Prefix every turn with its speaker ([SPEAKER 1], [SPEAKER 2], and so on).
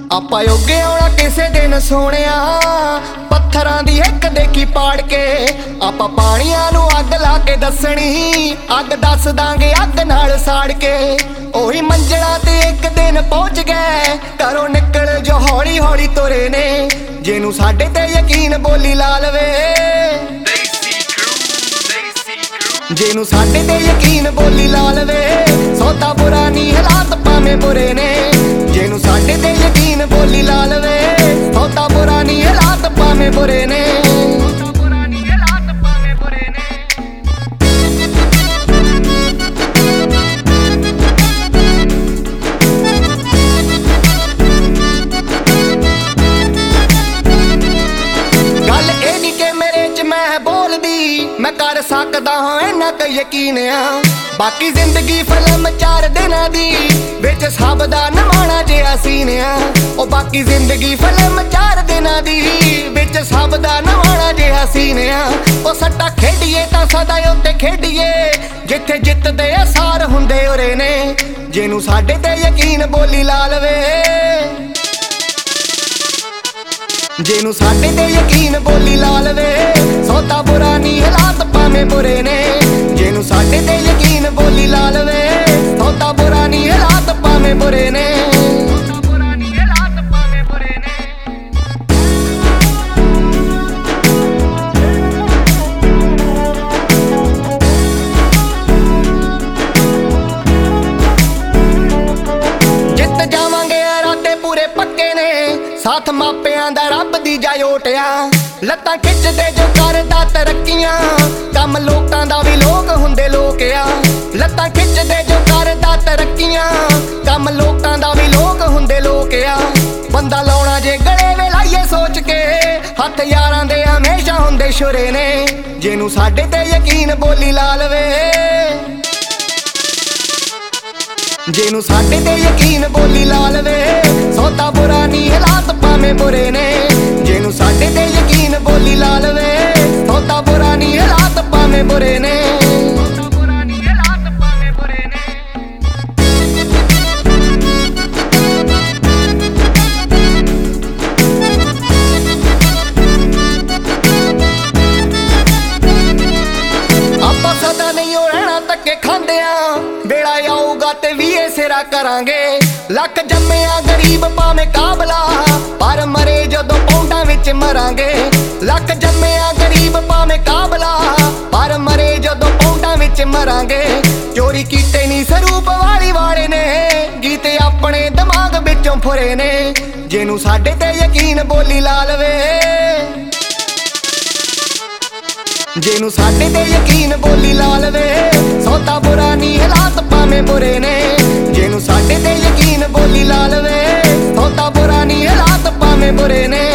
[SPEAKER 1] ਆਪਾਂ ਉੱਗੇ ਆਉਣਾ ਕਿਸੇ ਦਿਨ ਸੋਹਣਿਆ, ਪੱਥਰਾਂ ਦੀ ਇੱਕ ਦੇਖੀ ਪਾੜ ਕੇ। ਆਪਾਂ ਪਾਣੀਆਂ ਨੂੰ ਅੱਗ ਲਾ ਕੇ ਦੱਸਣੀ, ਅੱਗ ਦੱਸ ਦਾਂਗੇ ਅੱਗ ਨਾਲ ਸਾੜ ਕੇ। ਉਹੀ ਮੰਜ਼ਲਾਂ ਤੇ ਇੱਕ ਦਿਨ ਪਹੁੰਚ ਗਏ, ਘਰੋਂ ਨਿਕਲ ਜੋ ਹੌਲੀ ਹੌਲੀ ਤੁਰੇ ਨੇ। ਜਿਹਨੂੰ ਸਾਡੇ ਤੇ ਯਕੀਨ ਬੋਲੀ ਲਾ ਲਵੇ, ਜਿਹਨੂੰ ਸਾਡੇ ਤੇ ਯਕੀਨ ਬੋਲੀ ਲਾ ਲਵੇ। ਸੌਦਾ ਬੁਰਾ ਨਹੀਂ ਹਾਲਾਤ ਭਾਵੇਂ ਬੁਰੇ ਨੇ, ਜਿਹਨੂੰ ਸਾਡੇ ਤੇ ਯਕੀਨ ਬੋਲੀ ਲਾ ਲਵੇ। ਸੌਦਾ ਬੁਰਾ ਨਹੀਂ ਹਾਲਾਤ ਭਾਵੇਂ ਬੁਰੇ ਨੇ। ਗੱਲ ਇਹ ਨਹੀਂ ਕਿ ਮੇਰੇ ਚ ਮੈਂ ਬੋਲਦੀ, ਮੈਂ ਕਰ ਸਕਦਾ ਹਾਂ ਇੰਨਾ ਕੁ ਯਕੀਨ ਆ। ਬਾਕੀ ਜ਼ਿੰਦਗੀ ਫਿਲਮ 4 ਦਿਨਾਂ ਦੀ, ਵਿੱਚ ਸਭ ਦਾ ਨਿਮਾਣਾ ਜਿਹਾ ਸੀਨ ਆ। ਉਹ ਬਾਕੀ ਜ਼ਿੰਦਗੀ ਫਿਲਮ 4 ਦਿਨਾਂ ਦੀ, ਵਿੱਚ ਸਭ ਦਾ ਨਿਮਾਣਾ ਜਿਹਾ ਸੀਨ ਆ। ਉਹ ਸੱਟਾ ਖੇਡੀਏ ਤਾਂ ਸਦਾ ਉੱਤੇ ਖੇਡੀਏ, ਜਿੱਥੇ ਜਿੱਤਦੇ ਅਸਾਰ ਹੁੰਦੇ ਉਰੇ ਨੇ। ਜਿਹਨੂੰ ਸਾਡੇ ਤੇ ਯਕੀਨ ਬੋਲੀ ਲਾ ਲਵੇ, ਜਿਹਨੂੰ ਸਾਡੇ ਤੇ ਯਕੀਨ ਬੋਲੀ ਲਾ ਲਵੇ। ਸੌਦਾ ਬੁਰਾ ਨਹੀਂ ਹਾਲਾਤ ਭਾਵੇਂ ਬੁਰੇ ਨੇ, ਜਿਹਨੂੰ ਸਾਡੇ ਤੇ ਯਕੀਨ ਬੋਲੀ ਲਾ ਲਵੇ। ਸੌਦਾ ਬੁਰਾ ਨਹੀਂ ਹਾਲਾਤ ਭਾਵੇਂ ਬੁਰੇ ਨੇ। ਜਿੱਤ ਜਾਵਾਂਗੇ ਇਰਾਦੇ ਪੂਰੇ ਪੱਕੇ ਨੇ, ਸਾਥ ਮਾਪਿਆਂ ਦਾ ਰੱਬ ਦੀ ਜਾਇਓਟਿਆ। ਲੱਤਾਂ ਖਿੱਚਦੇ ਜੋ ਕਰਦਾ ਤਰੱਕੀਆਂ, ਕੰਮ ਲੋਕਾਂ ਦਾ ਵੀ ਲੋਕ ਹੁੰਦੇ ਲੋਕ ਆ। ਲੱਤਾਂ ਖਿੱਚਦੇ ਜੋ ਕਰਦਾ ਤਰੱਕੀਆਂ, ਕੰਮ ਲੋਕਾਂ ਦਾ ਵੀ ਲੋਕ ਹੁੰਦੇ ਲੋਕ ਆ। ਬੰਦਾ ਲਾਉਣਾ ਜੇ ਗਲੇ ਵੇ ਲਾਈਏ ਸੋਚ ਕੇ, ਹੱਥ ਯਾਰਾਂ ਦੇ ਹਮੇਸ਼ਾ ਹੁੰਦੇ ਸ਼ੁਰੇ ਨੇ। ਜਿਹਨੂੰ ਸਾਡੇ ਤੇ ਯਕੀਨ ਬੋਲੀ ਲਾ ਲਵੇ, ਜਿਹਨੂੰ ਸਾਡੇ ਤੇ ਯਕੀਨ ਬੋਲੀ ਲਾ ਲਵੇ। ਸੌਦਾ ਬੁਰਾ ਨਹੀਂ ਹਾਲਾਤ ਭਾਵੇਂ ਬੁਰੇ ਨੇ, ਜਿਹਨੂੰ ਸਾਡੇ ਤੇ ਯਕੀਨ ਬੋਲੀ ਲਾ ਲਵੇ। ਸੌਦਾ ਬੁਰਾ ਨਹੀਂ ਹਾਲਾਤ ਭਾਵੇਂ ਬੁਰੇ ਨੇ। ਆਪਾਂ ਸਦਾ ਨਹੀਂ ਰਹਿਣਾ ਧੱਕੇ ਖਾਂਦਿਆਂ, ਵੇਲਾ ਆਊਗਾ ਤੇ ਵੀ ਇਹ ਸਿਰਾ ਕਰਾਂਗੇ। ਲੱਖ ਜੰਮਿਆ ਗਰੀਬ ਭਾਵੇਂ ਕਾਬਲਾ, ਪਰ ਮਰੇ ਜਦੋਂ ਪੌਂਡਾਂ ਵਿੱਚ ਮਰਾਂਗੇ। ਲੱਖ ਜੰਮਿਆ ਗਰੀਬ ਭਾਵੇਂ ਕਾਬਲਾ, ਪਰ ਮਰੇ ਜਦੋਂ ਪੌਂਡਾਂ ਵਿੱਚ ਮਰਾਂਗੇ। ਚੋਰੀ ਕੀਤੇ ਨਹੀਂ ਸਰੂਪ ਵਾਲੇ ਨੇ, ਗੀਤ ਆਪਣੇ ਦਿਮਾਗ ਵਿੱਚੋਂ ਫੁਰੇ ਨੇ। ਜਿਹਨੂੰ ਸਾਡੇ ਤੇ ਯਕੀਨ ਬੋਲੀ ਲਾ ਲਵੇ, ਜਿਹਨੂੰ ਸਾਡੇ ਤੇ ਯਕੀਨ ਬੋਲੀ ਲਾ ਲਵੇ। ਸੌਦਾ ਬੁਰਾ ਨਹੀਂ ਹਾਲਾਤ ਭਾਵੇਂ ਬੁਰੇ ਨੇ, ਜਿਹਨੂੰ ਸਾਡੇ ਤੇ ਯਕੀਨ ਬੋਲੀ ਲਾ ਲਵੇ। ਸੌਦਾ ਬੁਰਾ ਨਹੀਂ ਹਾਲਾਤ ਭਾਵੇਂ ਬੁਰੇ ਨੇ।